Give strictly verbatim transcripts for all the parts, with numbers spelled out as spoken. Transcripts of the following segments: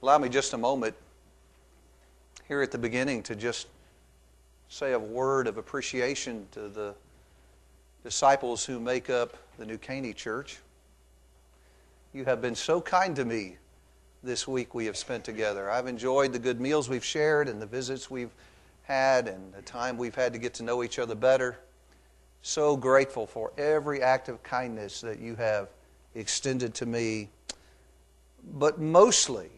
Allow me just a moment here at the beginning to just say a word of appreciation to the disciples who make up the New Caney Church. You have been so kind to me this week we have spent together. I've enjoyed the good meals we've shared and the visits we've had and the time we've had to get to know each other better. So grateful for every act of kindness that you have extended to me. But mostly,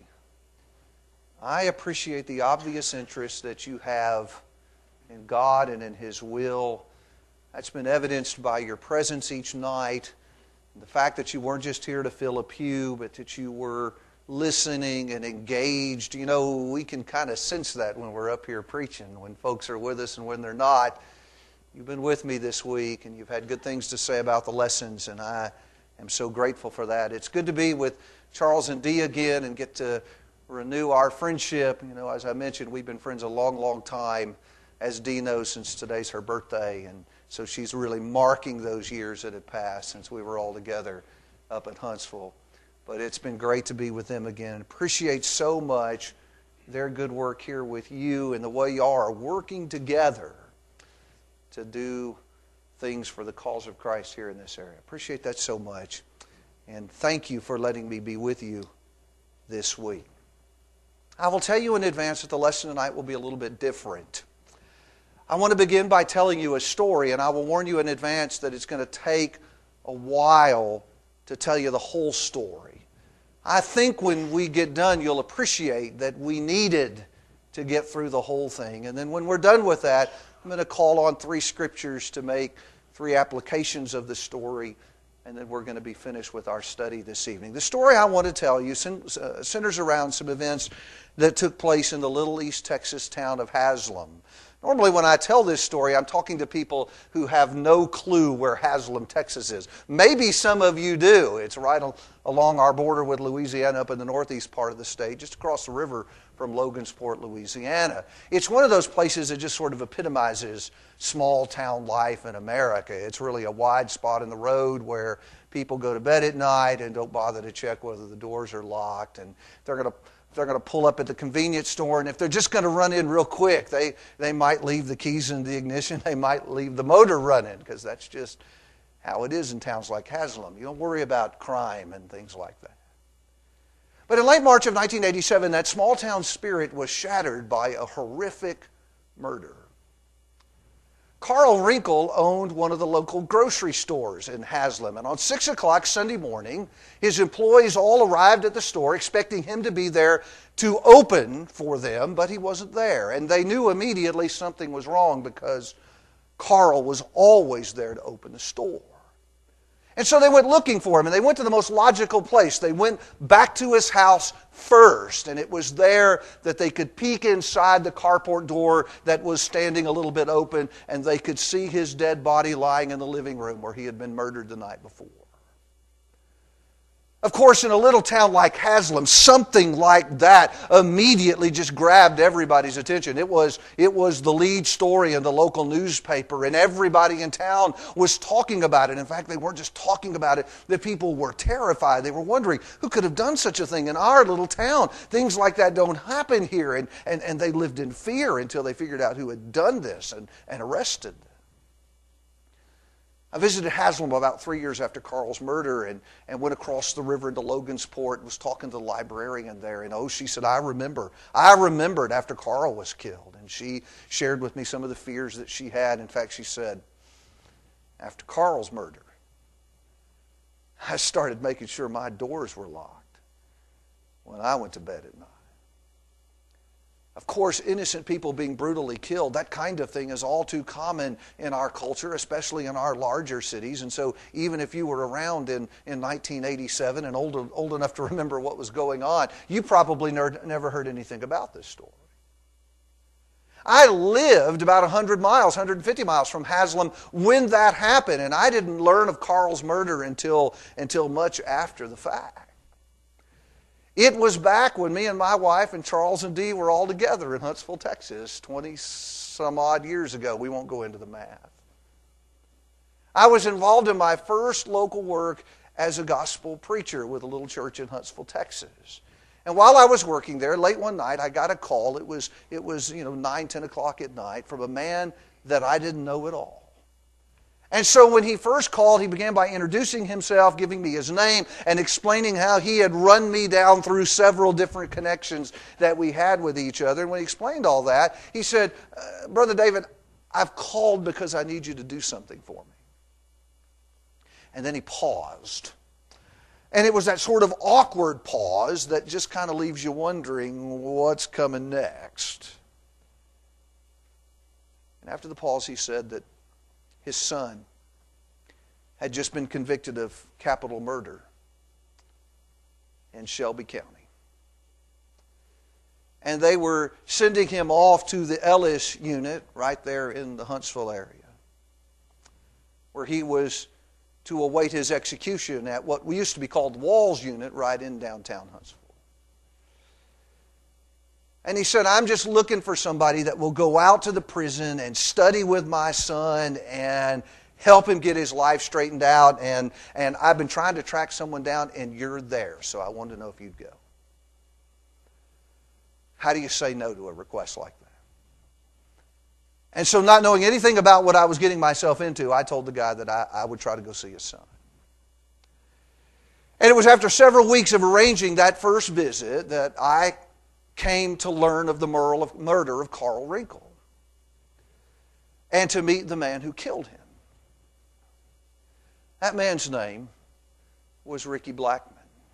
I appreciate the obvious interest that you have in God and in His will. That's been evidenced by your presence each night. The fact that you weren't just here to fill a pew, but that you were listening and engaged. You know, we can kind of sense that when we're up here preaching, when folks are with us and when they're not. You've been with me this week, and you've had good things to say about the lessons, and I am so grateful for that. It's good to be with Charles and Dee again and get to renew our friendship. You know, as I mentioned, we've been friends a long, long time, as Dee knows, since today's her birthday, and so she's really marking those years that had passed since we were all together up at Huntsville. But it's been great to be with them again. Appreciate so much their good work here with you and the way you are working together to do things for the cause of Christ here in this area. Appreciate that so much. And thank you for letting me be with you this week. I will tell you in advance that the lesson tonight will be a little bit different. I want to begin by telling you a story, and I will warn you in advance that it's going to take a while to tell you the whole story. I think when we get done, you'll appreciate that we needed to get through the whole thing. And then when we're done with that, I'm going to call on three scriptures to make three applications of the story, and then we're going to be finished with our study this evening. The story I want to tell you centers around some events that took place in the little East Texas town of Haslam. Normally when I tell this story, I'm talking to people who have no clue where Haslam, Texas is. Maybe some of you do. It's right along our border with Louisiana up in the northeast part of the state, just across the river from Logansport, Louisiana. It's one of those places that just sort of epitomizes small town life in America. It's really a wide spot in the road where people go to bed at night and don't bother to check whether the doors are locked, and they're going to They're going to pull up at the convenience store, and if they're just going to run in real quick, they, they might leave the keys in the ignition. They might leave the motor running, because that's just how it is in towns like Haslam. You don't worry about crime and things like that. But in late March of nineteen eighty-seven, that small town spirit was shattered by a horrific murder. Carl Rinkel owned one of the local grocery stores in Haslam, and on six o'clock Sunday morning, his employees all arrived at the store expecting him to be there to open for them, but he wasn't there. And they knew immediately something was wrong because Carl was always there to open the store. And so they went looking for him, and they went to the most logical place. They went back to his house first, and it was there that they could peek inside the carport door that was standing a little bit open, and they could see his dead body lying in the living room where he had been murdered the night before. Of course, in a little town like Haslam, something like that immediately just grabbed everybody's attention. It was, it was the lead story in the local newspaper, and everybody in town was talking about it. In fact, they weren't just talking about it. The people were terrified. They were wondering, who could have done such a thing in our little town? Things like that don't happen here. And, and, and they lived in fear until they figured out who had done this and, and arrested them. I visited Haslam about three years after Carl's murder and, and went across the river into Logansport and was talking to the librarian there. And oh, she said, I remember. I remembered after Carl was killed. And she shared with me some of the fears that she had. In fact, she said, after Carl's murder, I started making sure my doors were locked when I went to bed at night. Of course, innocent people being brutally killed, that kind of thing is all too common in our culture, especially in our larger cities. And so even if you were around in, in nineteen eighty-seven and old, old enough to remember what was going on, you probably ner- never heard anything about this story. I lived about one hundred miles, one hundred fifty miles from Haslam when that happened, and I didn't learn of Carl's murder until, until much after the fact. It was back when me and my wife and Charles and Dee were all together in Huntsville, Texas, twenty some odd years ago. We won't go into the math. I was involved in my first local work as a gospel preacher with a little church in Huntsville, Texas. And while I was working there, late one night, I got a call. It was, it was you know, nine, ten o'clock at night from a man that I didn't know at all. And so when he first called, he began by introducing himself, giving me his name, and explaining how he had run me down through several different connections that we had with each other. And when he explained all that, he said, uh, Brother David, I've called because I need you to do something for me. And then he paused. And it was that sort of awkward pause that just kind of leaves you wondering what's coming next. And after the pause, he said that his son had just been convicted of capital murder in Shelby County. And they were sending him off to the Ellis unit right there in the Huntsville area, where he was to await his execution at what we used to be called the Walls unit right in downtown Huntsville. And he said, I'm just looking for somebody that will go out to the prison and study with my son and help him get his life straightened out. And, and I've been trying to track someone down, and you're there, so I wanted to know if you'd go. How do you say no to a request like that? And so, not knowing anything about what I was getting myself into, I told the guy that I, I would try to go see his son. And it was after several weeks of arranging that first visit that I came to learn of the murder of Carl Wrinkle and to meet the man who killed him. That man's name was Ricky Blackman.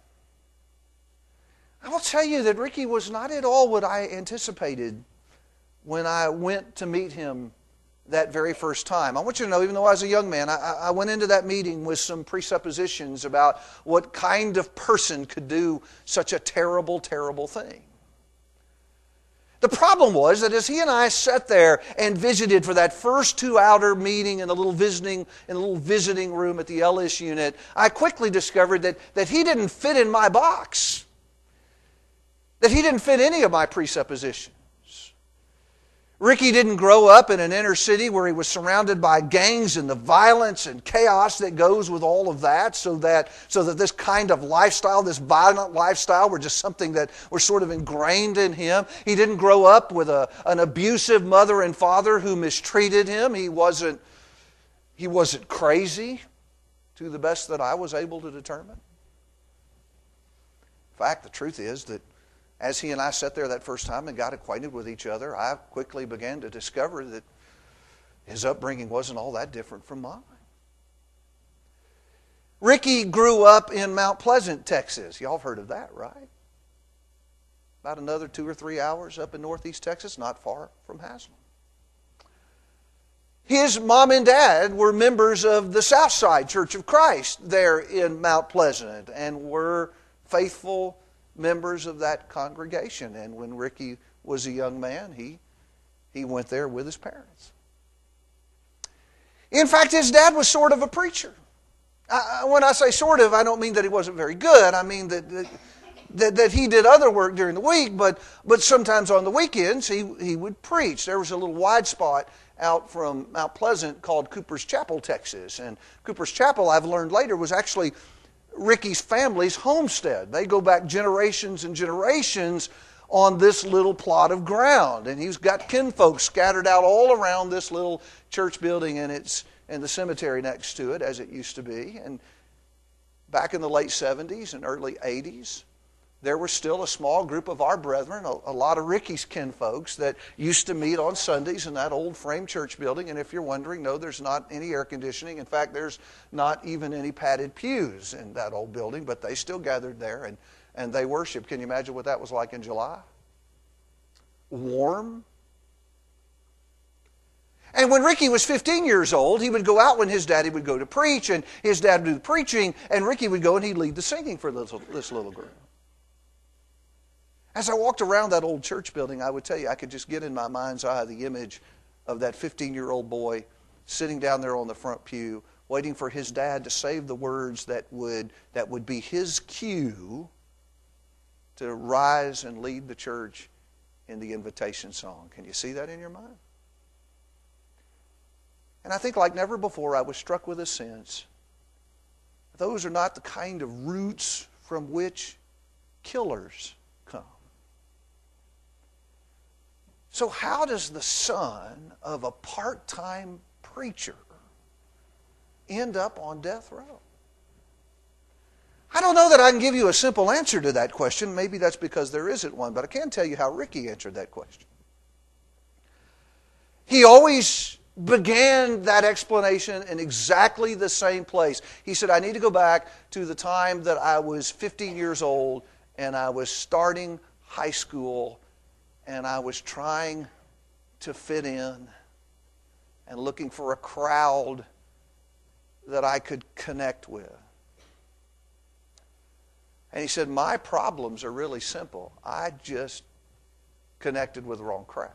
I will tell you that Ricky was not at all what I anticipated when I went to meet him that very first time. I want you to know, even though I was a young man, I, I went into that meeting with some presuppositions about what kind of person could do such a terrible, terrible thing. The problem was that as he and I sat there and visited for that first two-hour meeting in the little visiting in the little visiting room at the Ellis unit, I quickly discovered that, that he didn't fit in my box. That he didn't fit any of my presuppositions. Ricky didn't grow up in an inner city where he was surrounded by gangs and the violence and chaos that goes with all of that, so that so that this kind of lifestyle, this violent lifestyle, were just something that were sort of ingrained in him. He didn't grow up with a, an abusive mother and father who mistreated him. He wasn't, he wasn't crazy, to the best that I was able to determine. In fact, the truth is that as he and I sat there that first time and got acquainted with each other, I quickly began to discover that his upbringing wasn't all that different from mine. Ricky grew up in Mount Pleasant, Texas. Y'all have heard of that, right? About another two or three hours up in northeast Texas, not far from Haslam. His mom and dad were members of the Southside Church of Christ there in Mount Pleasant and were faithful members of that congregation. And when Ricky was a young man, he, he went there with his parents. In fact, his dad was sort of a preacher. I, when I say sort of, I don't mean that he wasn't very good. I mean that, that, that, that he did other work during the week, but, but sometimes on the weekends he, he would preach. There was a little wide spot out from Mount Pleasant called Cooper's Chapel, Texas. And Cooper's Chapel, I've learned later, was actually Ricky's family's homestead. They go back generations and generations on this little plot of ground. And he's got kinfolk scattered out all around this little church building and it's and the cemetery next to it, as it used to be. And back in the late seventies and early eighties, there was still a small group of our brethren, a, a lot of Ricky's kinfolks, that used to meet on Sundays in that old frame church building. And if you're wondering, no, there's not any air conditioning. In fact, there's not even any padded pews in that old building, but they still gathered there and, and they worshiped. Can you imagine what that was like in July? Warm. And when Ricky was fifteen years old, he would go out when his daddy would go to preach, and his dad would do the preaching, and Ricky would go and he'd lead the singing for this, this little group. As I walked around that old church building, I would tell you, I could just get in my mind's eye the image of that fifteen-year-old boy sitting down there on the front pew, waiting for his dad to say the words that would, that would be his cue to rise and lead the church in the invitation song. Can you see that in your mind? And I think like never before, I was struck with a sense. Those are not the kind of roots from which killers So how does the son of a part-time preacher end up on death row? I don't know that I can give you a simple answer to that question. Maybe that's because there isn't one, but I can tell you how Ricky answered that question. He always began that explanation in exactly the same place. He said, I need to go back to the time that I was fifteen years old and I was starting high school and I was trying to fit in and looking for a crowd that I could connect with. And he said, my problems are really simple. I just connected with the wrong crowd.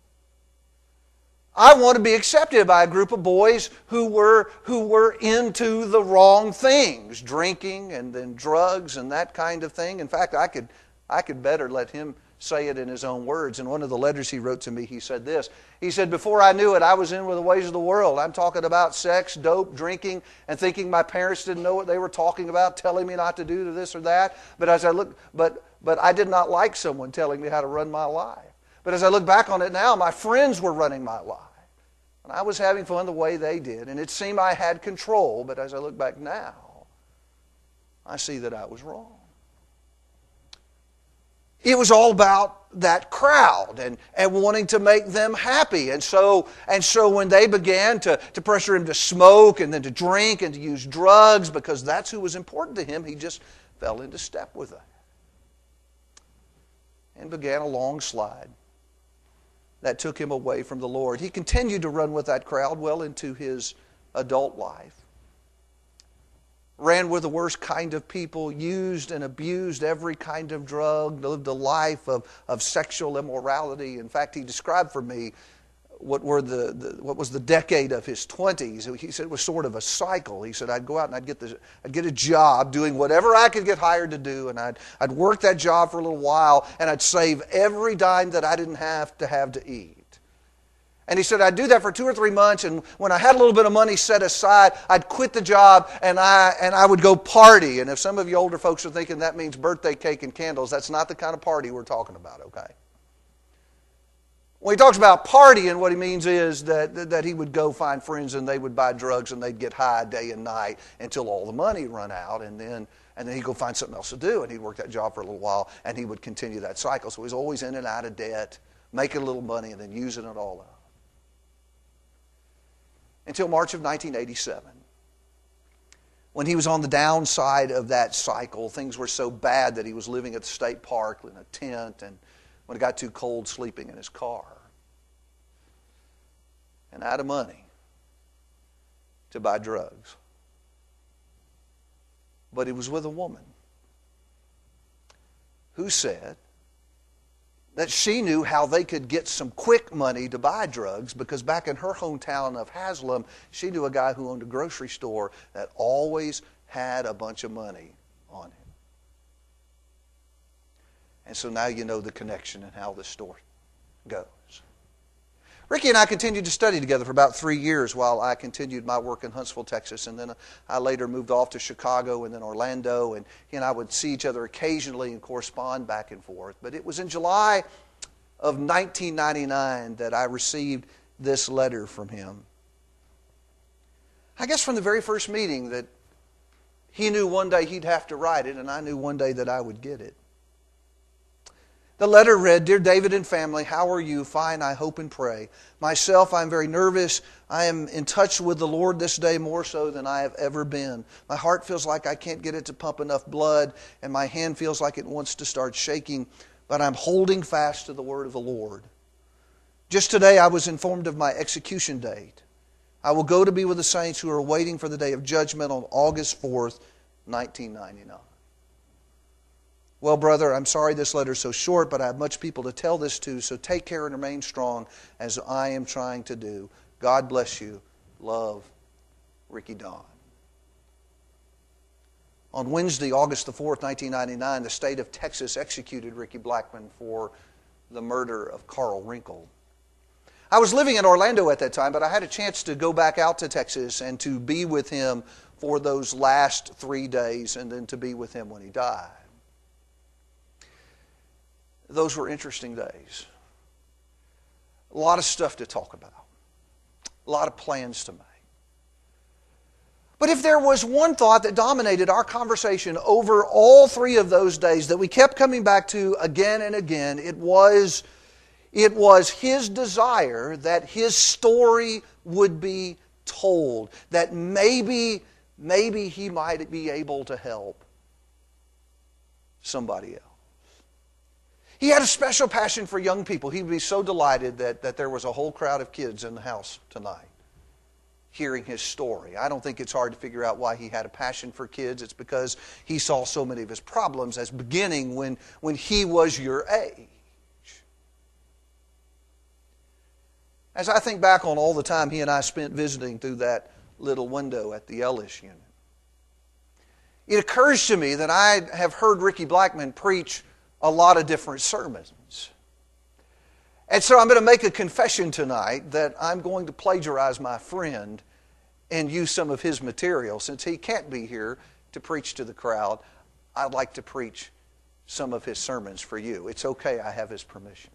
I want to be accepted by a group of boys who were who were into the wrong things, drinking and then drugs and that kind of thing. In fact, I could I could better let him say it in his own words. In one of the letters he wrote to me, he said this. He said, before I knew it, I was in with the ways of the world. I'm talking about sex, dope, drinking, and thinking my parents didn't know what they were talking about, telling me not to do this or that. But as I look, but but I did not like someone telling me how to run my life. But as I look back on it now, my friends were running my life. And I was having fun the way they did. And it seemed I had control. But as I look back now, I see that I was wrong. It was all about that crowd and, and wanting to make them happy. And so and so when they began to, to pressure him to smoke and then to drink and to use drugs because that's who was important to him, he just fell into step with that. And began a long slide that took him away from the Lord. He continued to run with that crowd well into his adult life. Ran with the worst kind of people, used and abused every kind of drug, lived a life of, of sexual immorality. In fact, he described for me what were the, the what was the decade of his twenties. He said it was sort of a cycle. He said I'd go out and I'd get the I'd get a job doing whatever I could get hired to do, and I'd I'd work that job for a little while, and I'd save every dime that I didn't have to have to eat. And he said I'd do that for two or three months, and when I had a little bit of money set aside, I'd quit the job and I and I would go party. And if some of you older folks are thinking that means birthday cake and candles, that's not the kind of party we're talking about, okay? When he talks about partying, what he means is that, that he would go find friends and they would buy drugs and they'd get high day and night until all the money run out, and then and then he'd go find something else to do, and he'd work that job for a little while, and he would continue that cycle. So he's always in and out of debt, making a little money and then using it all up. Until March of nineteen eighty-seven, when he was on the downside of that cycle. Things were so bad that he was living at the state park in a tent, and when it got too cold, sleeping in his car. And out of money to buy drugs. But he was with a woman who said that she knew how they could get some quick money to buy drugs, because back in her hometown of Haslam, she knew a guy who owned a grocery store that always had a bunch of money on him. And so now you know the connection and how this story goes. Ricky and I continued to study together for about three years while I continued my work in Huntsville, Texas. And then I later moved off to Chicago and then Orlando. And he and I would see each other occasionally and correspond back and forth. But it was in July of nineteen ninety-nine that I received this letter from him. I guess from the very first meeting that he knew one day he'd have to write it, and I knew one day that I would get it. The letter read, Dear David and family, how are you? Fine, I hope and pray. Myself, I'm very nervous. I am in touch with the Lord this day more so than I have ever been. My heart feels like I can't get it to pump enough blood, and my hand feels like it wants to start shaking, but I'm holding fast to the word of the Lord. Just today I was informed of my execution date. I will go to be with the saints who are waiting for the day of judgment on August fourth, nineteen ninety-nine. Well, brother, I'm sorry this letter is so short, but I have much people to tell this to, so take care and remain strong as I am trying to do. God bless you. Love, Ricky Don. On Wednesday, August the fourth, nineteen ninety-nine, the state of Texas executed Ricky Blackman for the murder of Carl Wrinkle. I was living in Orlando at that time, but I had a chance to go back out to Texas and to be with him for those last three days and then to be with him when he died. Those were interesting days. A lot of stuff to talk about. A lot of plans to make. But if there was one thought that dominated our conversation over all three of those days that we kept coming back to again and again, it was, it was his desire that his story would be told, that maybe, maybe he might be able to help somebody else. He had a special passion for young people. He would be so delighted that, that there was a whole crowd of kids in the house tonight hearing his story. I don't think it's hard to figure out why he had a passion for kids. It's because he saw so many of his problems as beginning when, when he was your age. As I think back on all the time he and I spent visiting through that little window at the Ellis unit, it occurs to me that I have heard Ricky Blackman preach a lot of different sermons. And so I'm going to make a confession tonight that I'm going to plagiarize my friend and use some of his material. Since he can't be here to preach to the crowd, I'd like to preach some of his sermons for you. It's okay, I have his permission.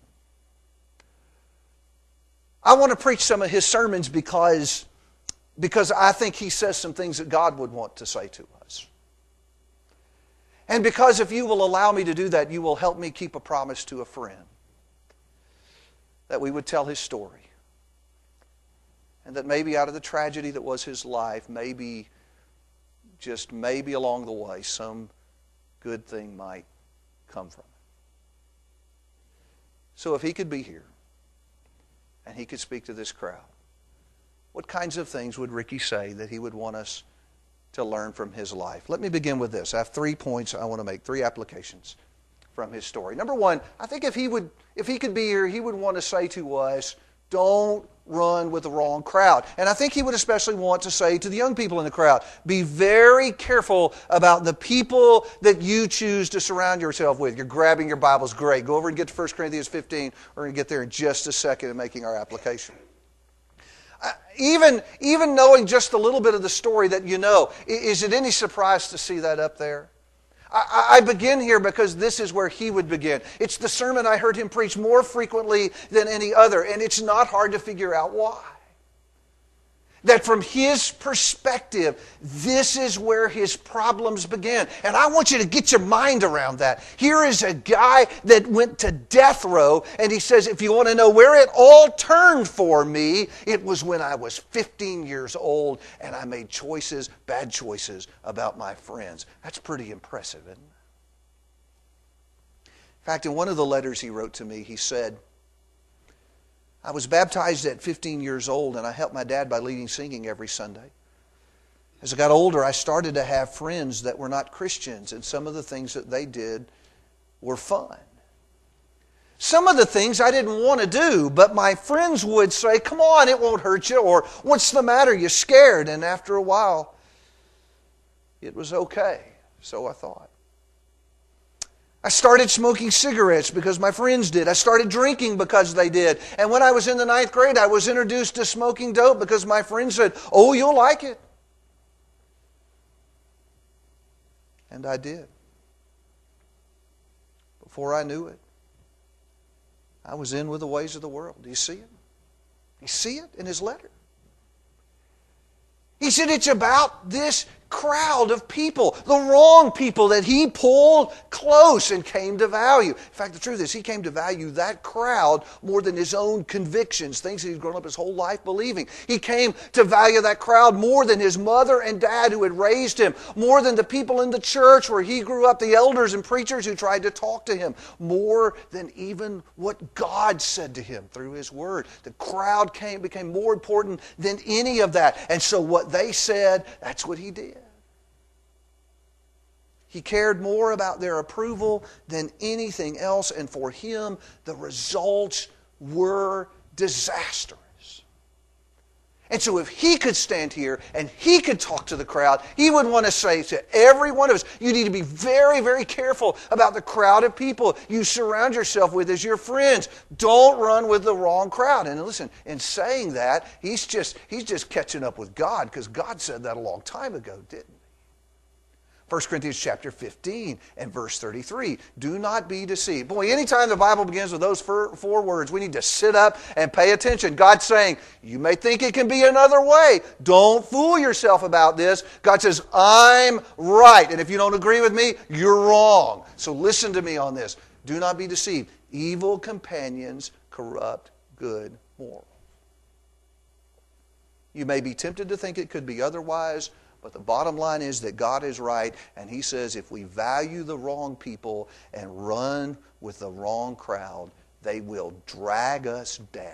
I want to preach some of his sermons because, because I think he says some things that God would want to say to us. And because if you will allow me to do that, you will help me keep a promise to a friend that we would tell his story. And that maybe out of the tragedy that was his life, maybe, just maybe along the way, some good thing might come from it. So if he could be here, and he could speak to this crowd, what kinds of things would Ricky say that he would want us to learn from his life? Let me begin with this. I have three points I want to make, three applications from his story. Number one, I think if he would, if he could be here, he would want to say to us, don't run with the wrong crowd. And I think he would especially want to say to the young people in the crowd, be very careful about the people that you choose to surround yourself with. You're grabbing your Bibles, great. Go over and get to First Corinthians fifteen. We're going to get there in just a second in making our application. Uh, even, even knowing just a little bit of the story that you know, is it any surprise to see that up there? I, I begin here because this is where he would begin. It's the sermon I heard him preach more frequently than any other, and it's not hard to figure out why. That from his perspective, this is where his problems began. And I want you to get your mind around that. Here is a guy that went to death row, and he says, if you want to know where it all turned for me, it was when I was fifteen years old, and I made choices, bad choices, about my friends. That's pretty impressive, isn't it? In fact, in one of the letters he wrote to me, he said, I was baptized at fifteen years old, and I helped my dad by leading singing every Sunday. As I got older, I started to have friends that were not Christians, and some of the things that they did were fun. Some of the things I didn't want to do, but my friends would say, come on, it won't hurt you, or what's the matter, you're scared. And after a while, it was okay, so I thought. I started smoking cigarettes because my friends did. I started drinking because they did. And when I was in the ninth grade, I was introduced to smoking dope because my friends said, oh, you'll like it. And I did. Before I knew it, I was in with the ways of the world. Do you see it? You see it in his letter? He said it's about this crowd of people, the wrong people that he pulled close and came to value. In fact, the truth is he came to value that crowd more than his own convictions, things that he'd grown up his whole life believing. He came to value that crowd more than his mother and dad who had raised him, more than the people in the church where he grew up, the elders and preachers who tried to talk to him, more than even what God said to him through his word. The crowd came became more important than any of that. And so what they said, that's what he did. He cared more about their approval than anything else, and for him, the results were disastrous. And so if he could stand here and he could talk to the crowd, he would want to say to every one of us, you need to be very, very careful about the crowd of people you surround yourself with as your friends. Don't run with the wrong crowd. And listen, in saying that, he's just, he's just catching up with God, because God said that a long time ago, didn't he? First Corinthians chapter fifteen and verse thirty-three. Do not be deceived. Boy, anytime the Bible begins with those four, four words, we need to sit up and pay attention. God's saying, you may think it can be another way. Don't fool yourself about this. God says, I'm right. And if you don't agree with me, you're wrong. So listen to me on this. Do not be deceived. Evil companions corrupt good morals. You may be tempted to think it could be otherwise, but the bottom line is that God is right, and He says if we value the wrong people and run with the wrong crowd, they will drag us down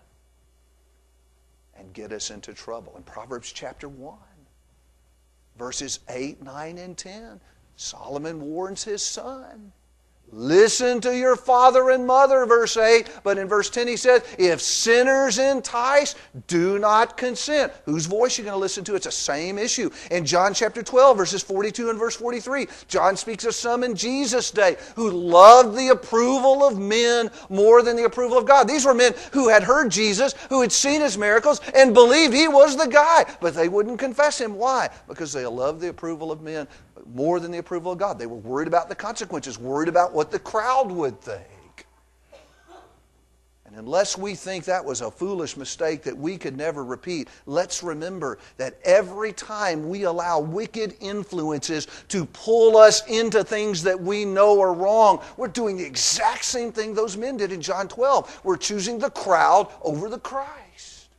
and get us into trouble. In Proverbs chapter one, verses eight, nine, and ten, Solomon warns his son. Listen to your father and mother, verse eight. But in verse ten he says, if sinners entice, do not consent. Whose voice are you going to listen to? It's the same issue. In John chapter twelve, verses forty-two and verse forty-three, John speaks of some in Jesus' day who loved the approval of men more than the approval of God. These were men who had heard Jesus, who had seen His miracles, and believed He was the guy. But they wouldn't confess Him. Why? Because they loved the approval of men more than the approval of God. They were worried about the consequences, worried about what the crowd would think. And unless we think that was a foolish mistake that we could never repeat, let's remember that every time we allow wicked influences to pull us into things that we know are wrong, we're doing the exact same thing those men did in John twelve. We're choosing the crowd over the Christ.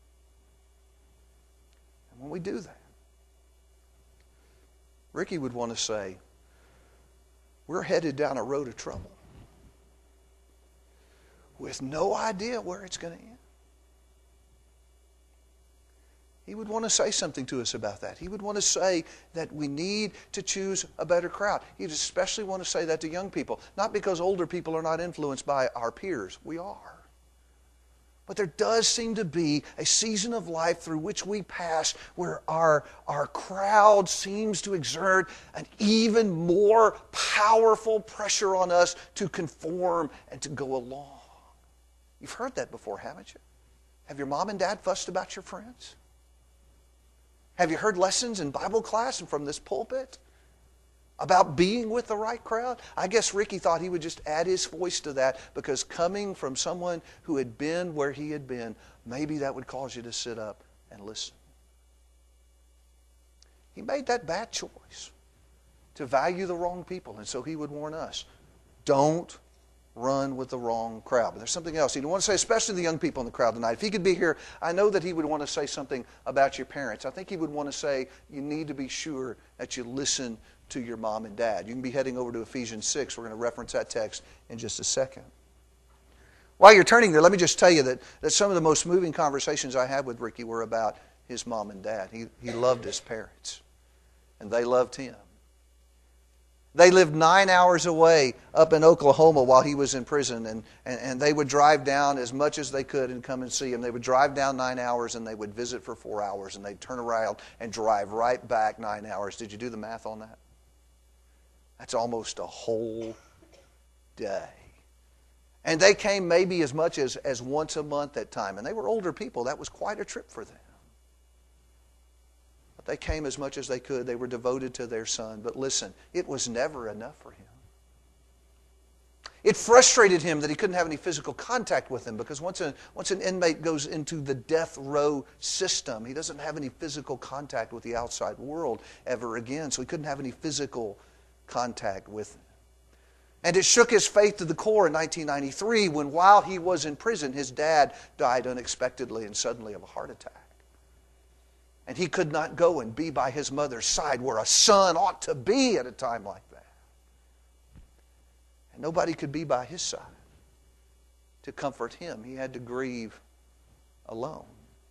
And when we do that, Ricky would want to say, we're headed down a road of trouble with no idea where it's going to end. He would want to say something to us about that. He would want to say that we need to choose a better crowd. He'd especially want to say that to young people. Not because older people are not influenced by our peers. We are. But there does seem to be a season of life through which we pass where our, our crowd seems to exert an even more powerful pressure on us to conform and to go along. You've heard that before, haven't you? Have your mom and dad fussed about your friends? Have you heard lessons in Bible class and from this pulpit about being with the right crowd? I guess Ricky thought he would just add his voice to that because coming from someone who had been where he had been, maybe that would cause you to sit up and listen. He made that bad choice to value the wrong people, and so he would warn us, don't run with the wrong crowd. But there's something else he'd want to say, especially the young people in the crowd tonight. If he could be here, I know that he would want to say something about your parents. I think he would want to say, you need to be sure that you listen to your mom and dad. You can be heading over to Ephesians six. We're going to reference that text in just a second. While you're turning there, let me just tell you that, that some of the most moving conversations I had with Ricky were about his mom and dad. He, he loved his parents, and they loved him. They lived nine hours away up in Oklahoma while he was in prison, and, and, and they would drive down as much as they could and come and see him. They would drive down nine hours, and they would visit for four hours, and they'd turn around and drive right back nine hours. Did you do the math on that? That's almost a whole day. And they came maybe as much as, as once a month at time. And they were older people. That was quite a trip for them. But they came as much as they could. They were devoted to their son. But listen, it was never enough for him. It frustrated him that he couldn't have any physical contact with them because once, a, once an inmate goes into the death row system, he doesn't have any physical contact with the outside world ever again. So he couldn't have any physical contact with them. And it shook his faith to the core in nineteen ninety-three when, while he was in prison, his dad died unexpectedly and suddenly of a heart attack. And he could not go and be by his mother's side where a son ought to be at a time like that. And nobody could be by his side to comfort him. He had to grieve alone.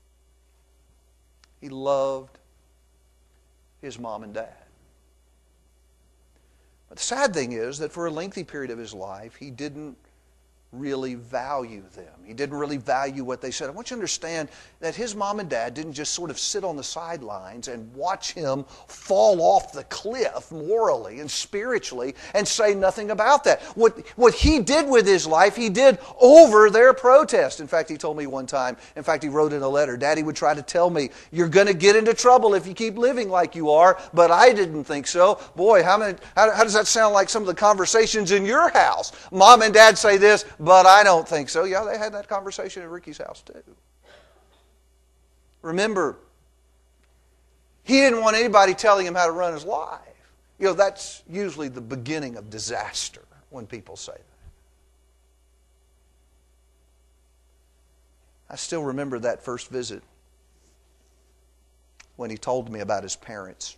He loved his mom and dad. But the sad thing is that for a lengthy period of his life, he didn't really value them. He didn't really value what they said. I want you to understand that his mom and dad didn't just sort of sit on the sidelines and watch him fall off the cliff morally and spiritually and say nothing about that. What, what he did with his life, he did over their protest. In fact, he told me one time, in fact, he wrote in a letter, Daddy would try to tell me, you're going to get into trouble if you keep living like you are, but I didn't think so. Boy, how, many, how, how does that sound like some of the conversations in your house? Mom and Dad say this, but I don't think so. Yeah, they had that conversation at Ricky's house too. Remember, he didn't want anybody telling him how to run his life. You know, that's usually the beginning of disaster when people say that. I still remember that first visit when he told me about his parents.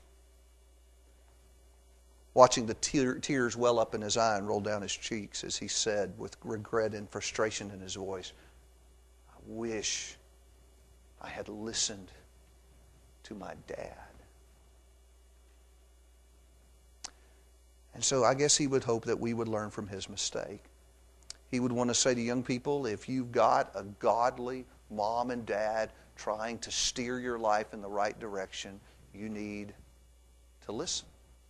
Watching the tear, tears well up in his eye and roll down his cheeks as he said with regret and frustration in his voice, I wish I had listened to my dad. And so I guess he would hope that we would learn from his mistake. He would want to say to young people, if you've got a godly mom and dad trying to steer your life in the right direction, you need to listen.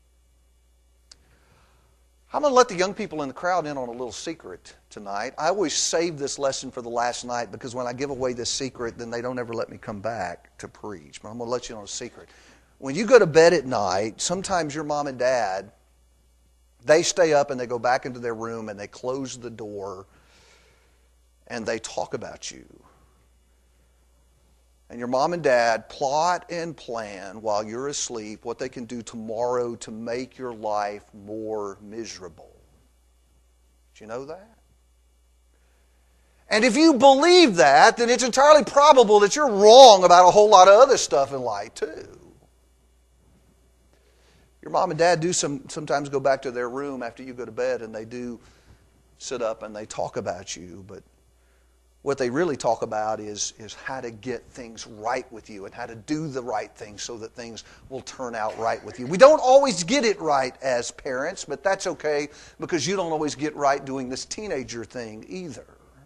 I'm going to let the young people in the crowd in on a little secret tonight. I always save this lesson for the last night because when I give away this secret, then they don't ever let me come back to preach. But I'm going to let you know a secret. When you go to bed at night, sometimes your mom and dad, they stay up and they go back into their room and they close the door and they talk about you. And your mom and dad plot and plan while you're asleep what they can do tomorrow to make your life more miserable. Did you know that? And if you believe that, then it's entirely probable that you're wrong about a whole lot of other stuff in life too. Your mom and dad do some, sometimes go back to their room after you go to bed and they do sit up and they talk about you, but what they really talk about is, is how to get things right with you and how to do the right thing so that things will turn out right with you. We don't always get it right as parents, but that's okay because you don't always get right doing this teenager thing either.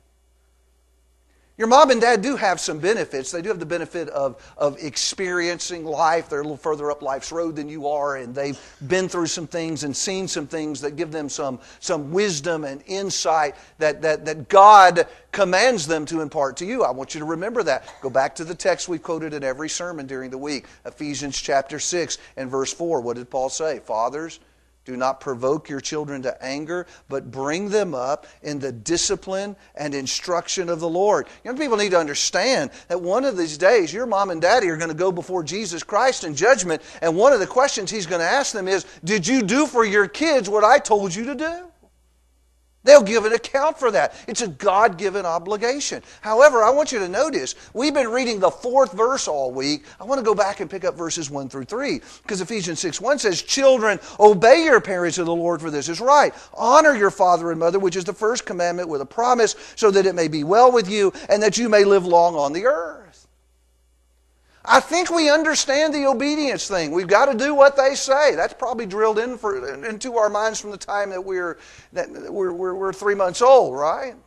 Your mom and dad do have some benefits. They do have the benefit of, of experiencing life. They're a little further up life's road than you are, and they've been through some things and seen some things that give them some, some wisdom and insight that, that, that God commands them to impart to you. I want you to remember that. Go back to the text we've quoted in every sermon during the week, Ephesians chapter six and verse four. What did Paul say? Fathers, do not provoke your children to anger, but bring them up in the discipline and instruction of the Lord. Young people need to understand that one of these days, your mom and daddy are going to go before Jesus Christ in judgment, and one of the questions he's going to ask them is, did you do for your kids what I told you to do? They'll give an account for that. It's a God-given obligation. However, I want you to notice, we've been reading the fourth verse all week. I want to go back and pick up verses one through three. Because Ephesians six one says, children, obey your parents in the Lord, for this is right. Honor your father and mother, which is the first commandment with a promise, so that it may be well with you and that you may live long on the earth. I think we understand the obedience thing. We've got to do what they say. That's probably drilled in for, into our minds from the time that we're, that we're, we're, we're three months old, right?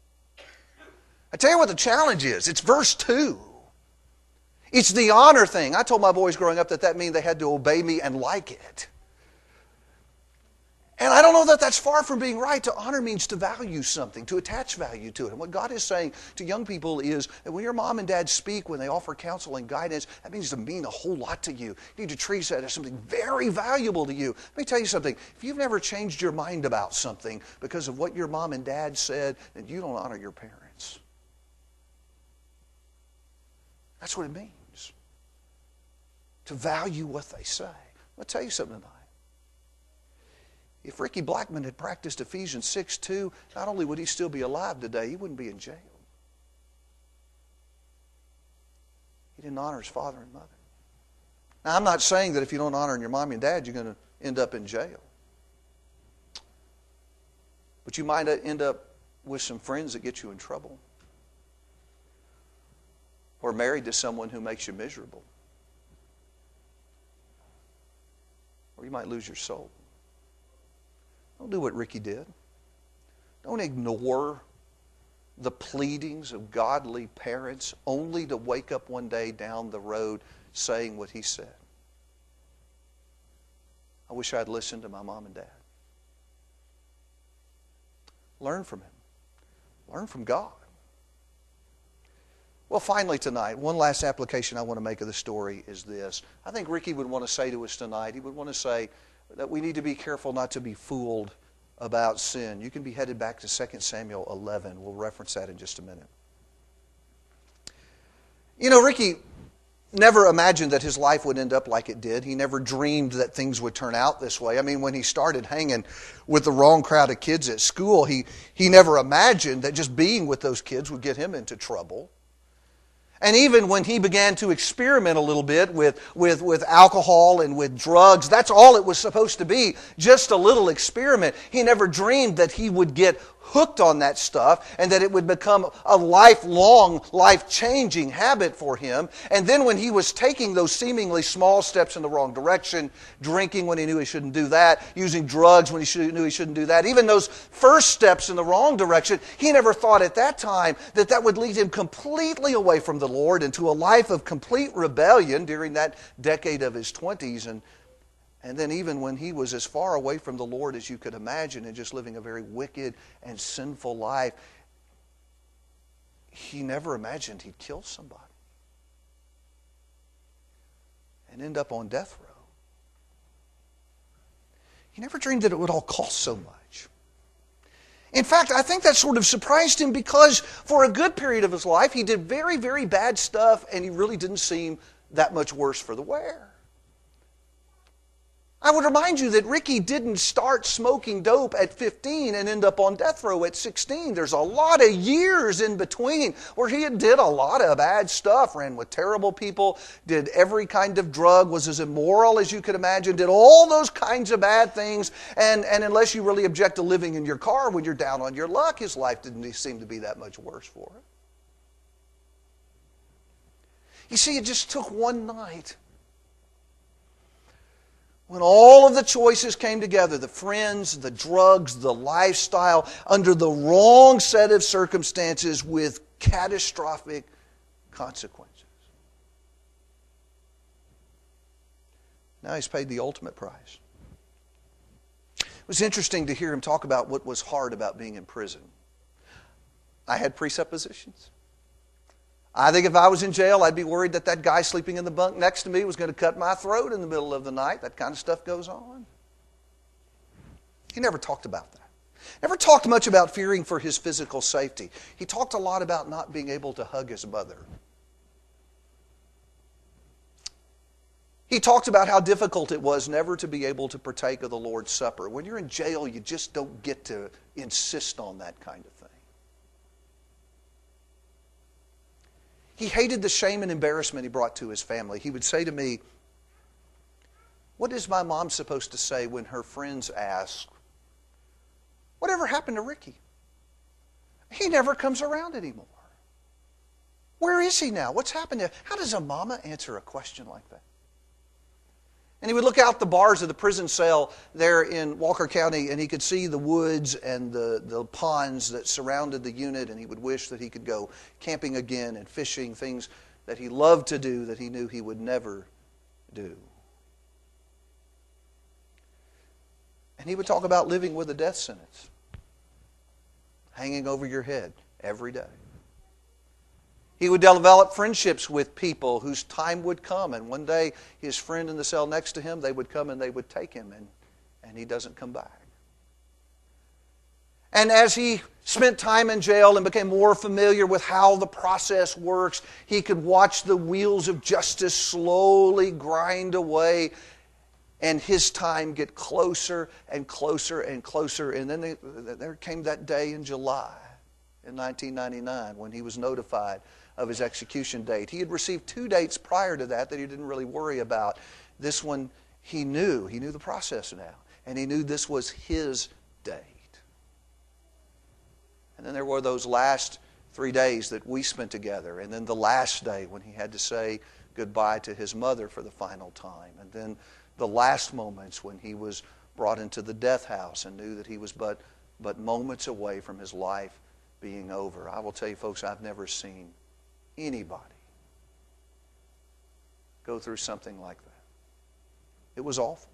I tell you what the challenge is. It's verse two. It's the honor thing. I told my boys growing up that that means they had to obey me and like it. And I don't know that that's far from being right. To honor means to value something, to attach value to it. And what God is saying to young people is that when your mom and dad speak, when they offer counsel and guidance, that means to mean a whole lot to you. You need to treat that as something very valuable to you. Let me tell you something. If you've never changed your mind about something because of what your mom and dad said, then you don't honor your parents. That's what it means. To value what they say. I'll tell you something tonight. If Ricky Blackman had practiced Ephesians six two, not only would he still be alive today, he wouldn't be in jail. He didn't honor his father and mother. Now, I'm not saying that if you don't honor your mom and dad, you're going to end up in jail. But you might end up with some friends that get you in trouble. Or married to someone who makes you miserable. Or you might lose your soul. Don't do what Ricky did. Don't ignore the pleadings of godly parents, only to wake up one day down the road saying what he said. I wish I had listened to my mom and dad. Learn from him. Learn from God. Well, finally tonight, one last application I want to make of the story is this. I think Ricky would want to say to us tonight, he would want to say that we need to be careful not to be fooled about sin. You can be headed back to Second Samuel eleven. We'll reference that in just a minute. You know, Ricky never imagined that his life would end up like it did. He never dreamed that things would turn out this way. I mean, when he started hanging with the wrong crowd of kids at school, he, he never imagined that just being with those kids would get him into trouble. And even when he began to experiment a little bit with, with, with alcohol and with drugs, that's all it was supposed to be, just a little experiment. He never dreamed that he would get hooked on that stuff and that it would become a lifelong, life-changing habit for him. And then when he was taking those seemingly small steps in the wrong direction, drinking when he knew he shouldn't do that, using drugs when he should, knew he shouldn't do that, even those first steps in the wrong direction, he never thought at that time that that would lead him completely away from the Lord into a life of complete rebellion during that decade of his twenties. And And then even when he was as far away from the Lord as you could imagine and just living a very wicked and sinful life, he never imagined he'd kill somebody and end up on death row. He never dreamed that it would all cost so much. In fact, I think that sort of surprised him because for a good period of his life, he did very, very bad stuff and he really didn't seem that much worse for the wear. I would remind you that Ricky didn't start smoking dope at fifteen and end up on death row at sixteen. There's a lot of years in between where he did a lot of bad stuff, ran with terrible people, did every kind of drug, was as immoral as you could imagine, did all those kinds of bad things, and, and unless you really object to living in your car when you're down on your luck, his life didn't seem to be that much worse for him. You see, it just took one night when all of the choices came together, the friends, the drugs, the lifestyle, under the wrong set of circumstances with catastrophic consequences. Now he's paid the ultimate price. It was interesting to hear him talk about what was hard about being in prison. I had presuppositions. I think if I was in jail, I'd be worried that that guy sleeping in the bunk next to me was going to cut my throat in the middle of the night. That kind of stuff goes on. He never talked about that. Never talked much about fearing for his physical safety. He talked a lot about not being able to hug his mother. He talked about how difficult it was never to be able to partake of the Lord's Supper. When you're in jail, you just don't get to insist on that kind of thing. He hated the shame and embarrassment he brought to his family. He would say to me, "What is my mom supposed to say when her friends ask, 'Whatever happened to Ricky? He never comes around anymore. Where is he now? What's happened to him?'" How does a mama answer a question like that? And he would look out the bars of the prison cell there in Walker County, and he could see the woods and the, the ponds that surrounded the unit, and he would wish that he could go camping again and fishing, things that he loved to do that he knew he would never do. And he would talk about living with a death sentence hanging over your head every day. He would develop friendships with people whose time would come, and one day his friend in the cell next to him, they would come and they would take him, and, and he doesn't come back. And as he spent time in jail and became more familiar with how the process works, he could watch the wheels of justice slowly grind away and his time get closer and closer and closer. And then they, there came that day in July in nineteen ninety-nine when he was notified of his execution date. He had received two dates prior to that that he didn't really worry about. This one he knew. He knew the process now. And he knew this was his date. And then there were those last three days that we spent together. And then the last day when he had to say goodbye to his mother for the final time. And then the last moments when he was brought into the death house and knew that he was but, but moments away from his life being over. I will tell you, folks, I've never seen anybody go through something like that. It was awful.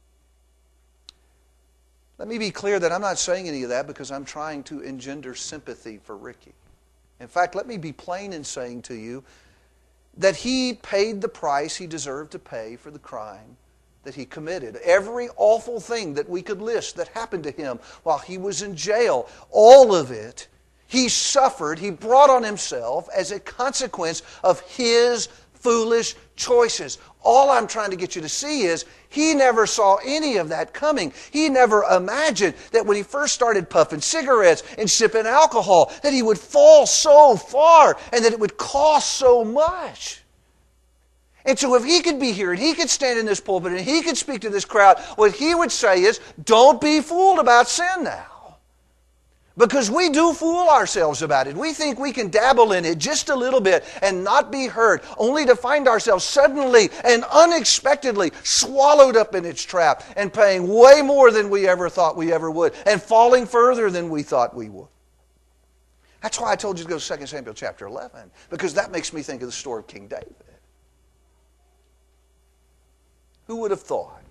Let me be clear that I'm not saying any of that because I'm trying to engender sympathy for Ricky. In fact, let me be plain in saying to you that he paid the price he deserved to pay for the crime that he committed. Every awful thing that we could list that happened to him while he was in jail, all of it, he suffered, he brought on himself as a consequence of his foolish choices. All I'm trying to get you to see is he never saw any of that coming. He never imagined that when he first started puffing cigarettes and sipping alcohol, that he would fall so far and that it would cost so much. And so if he could be here and he could stand in this pulpit and he could speak to this crowd, what he would say is, don't be fooled about sin now. Because we do fool ourselves about it. We think we can dabble in it just a little bit and not be hurt, only to find ourselves suddenly and unexpectedly swallowed up in its trap and paying way more than we ever thought we ever would and falling further than we thought we would. That's why I told you to go to Second Samuel chapter eleven, because that makes me think of the story of King David. Who would have thought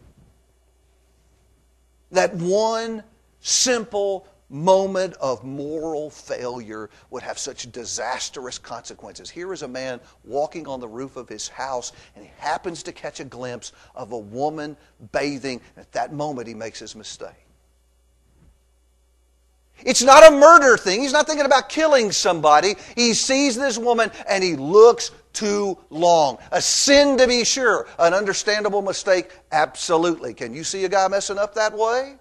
that one simple moment of moral failure would have such disastrous consequences? Here is a man walking on the roof of his house, and he happens to catch a glimpse of a woman bathing. At that moment, he makes his mistake. It's not a murder thing. He's not thinking about killing somebody. He sees this woman, and he looks too long. A sin, to be sure. An understandable mistake, absolutely. Can you see a guy messing up that way?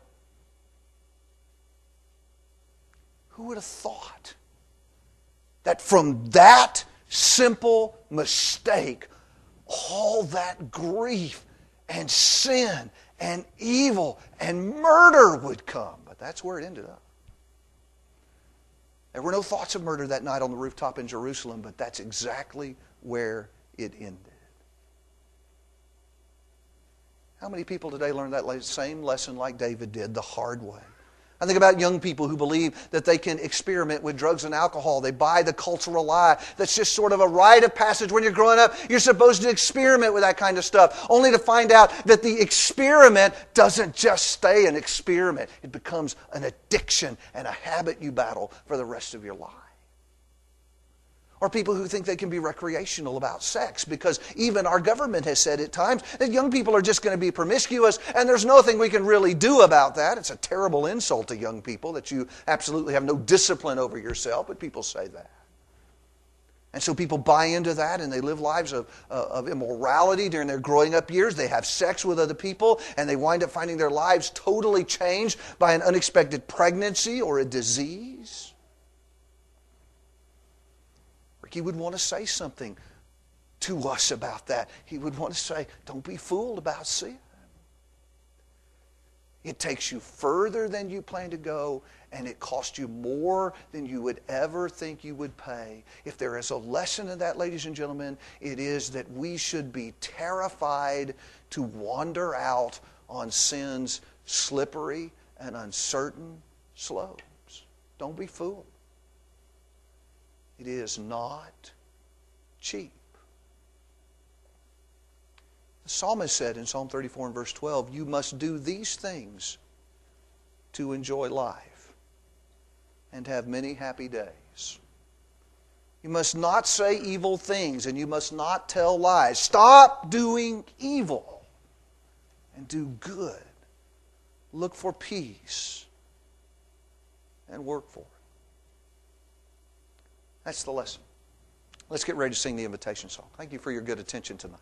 Who would have thought that from that simple mistake, all that grief and sin and evil and murder would come? But that's where it ended up. There were no thoughts of murder that night on the rooftop in Jerusalem, but that's exactly where it ended. How many people today learn that same lesson like David did, the hard way? I think about young people who believe that they can experiment with drugs and alcohol. They buy the cultural lie. That's just sort of a rite of passage. When you're growing up, you're supposed to experiment with that kind of stuff, only to find out that the experiment doesn't just stay an experiment. It becomes an addiction and a habit you battle for the rest of your life. Or people who think they can be recreational about sex, because even our government has said at times that young people are just going to be promiscuous and there's nothing we can really do about that. It's a terrible insult to young people that you absolutely have no discipline over yourself, but people say that. And so people buy into that and they live lives of, uh, of immorality during their growing up years. They have sex with other people and they wind up finding their lives totally changed by an unexpected pregnancy or a disease. He would want to say something to us about that. He would want to say, don't be fooled about sin. It takes you further than you plan to go, and it costs you more than you would ever think you would pay. If there is a lesson in that, ladies and gentlemen, it is that we should be terrified to wander out on sin's slippery and uncertain slopes. Don't be fooled. It is not cheap. The psalmist said in Psalm thirty-four and verse twelve, you must do these things to enjoy life and have many happy days. You must not say evil things and you must not tell lies. Stop doing evil and do good. Look for peace and work for it. That's the lesson. Let's get ready to sing the invitation song. Thank you for your good attention tonight.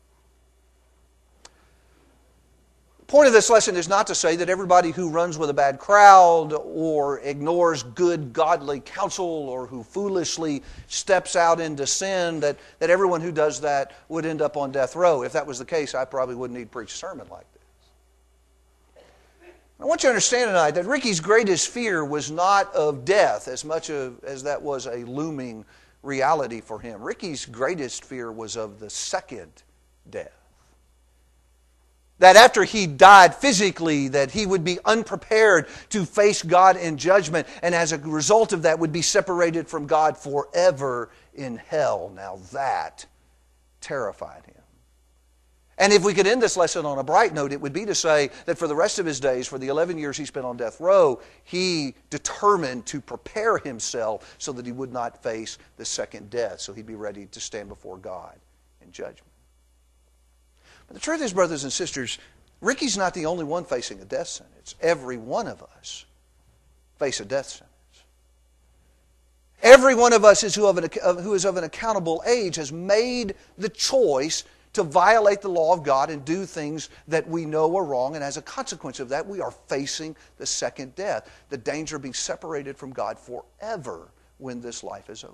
The point of this lesson is not to say that everybody who runs with a bad crowd or ignores good godly counsel or who foolishly steps out into sin, that, that everyone who does that would end up on death row. If that was the case, I probably wouldn't need to preach a sermon like this. I want you to understand tonight that Ricky's greatest fear was not of death as much of, as that was a looming reality for him. Ricky's greatest fear was of the second death. that after he died physically, that he would be unprepared to face God in judgment, and as a result of that would be separated from God forever in hell. Now that terrified him. And if we could end this lesson on a bright note, it would be to say that for the rest of his days, for the eleven years he spent on death row, he determined to prepare himself so that he would not face the second death, so he'd be ready to stand before God in judgment. But the truth is, brothers and sisters, Ricky's not the only one facing a death sentence. Every one of us face a death sentence. Every one of us is who, of an, who is of an accountable age has made the choice to violate the law of God and do things that we know are wrong, and as a consequence of that, we are facing the second death, the danger of being separated from God forever when this life is over.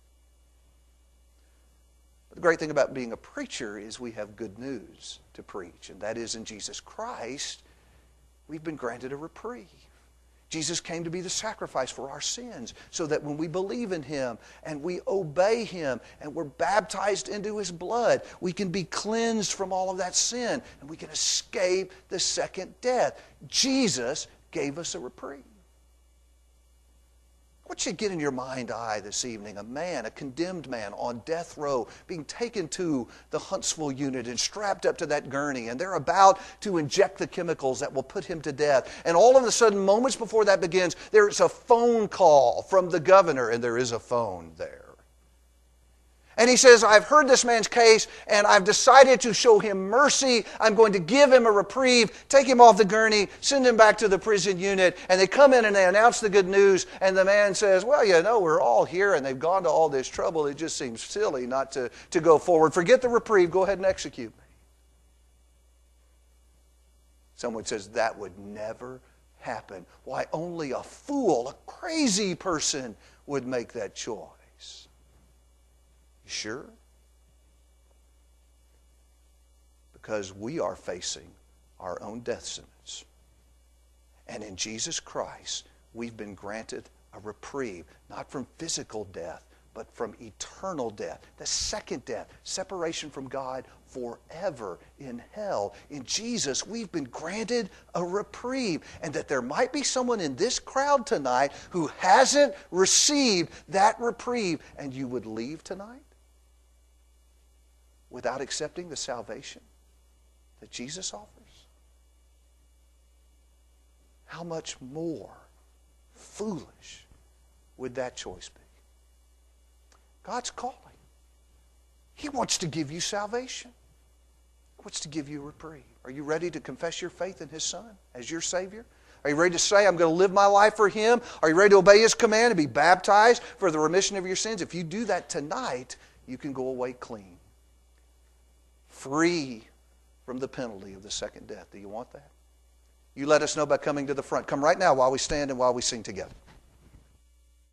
The great thing about being a preacher is we have good news to preach, and that is in Jesus Christ, we've been granted a reprieve. Jesus came to be the sacrifice for our sins so that when we believe in Him and we obey Him and we're baptized into His blood, we can be cleansed from all of that sin and we can escape the second death. Jesus gave us a reprieve. I want you to get in your mind eye this evening a man, a condemned man on death row, being taken to the Huntsville unit and strapped up to that gurney, and they're about to inject the chemicals that will put him to death. And all of a sudden, moments before that begins, there's a phone call from the governor, and there is a phone there. And he says, I've heard this man's case, and I've decided to show him mercy. I'm going to give him a reprieve, take him off the gurney, send him back to the prison unit. And they come in and they announce the good news, and the man says, well, you know, we're all here, and they've gone to all this trouble. It just seems silly not to, to go forward. Forget the reprieve. Go ahead and execute me. Someone says, that would never happen. Why, only a fool, a crazy person would make that choice. You sure? Because we are facing our own death sentence. And in Jesus Christ, we've been granted a reprieve, not from physical death, but from eternal death. The second death, separation from God forever in hell. In Jesus, we've been granted a reprieve. And that there might be someone in this crowd tonight who hasn't received that reprieve, and you would leave tonight without accepting the salvation that Jesus offers. How much more foolish would that choice be? God's calling. He wants to give you salvation. He wants to give you a reprieve. Are you ready to confess your faith in His Son as your Savior? Are you ready to say, I'm going to live my life for Him? Are you ready to obey His command and be baptized for the remission of your sins? If you do that tonight, you can go away clean, free from the penalty of the second death. Do you want that? You let us know by coming to the front. Come right now while we stand and while we sing together.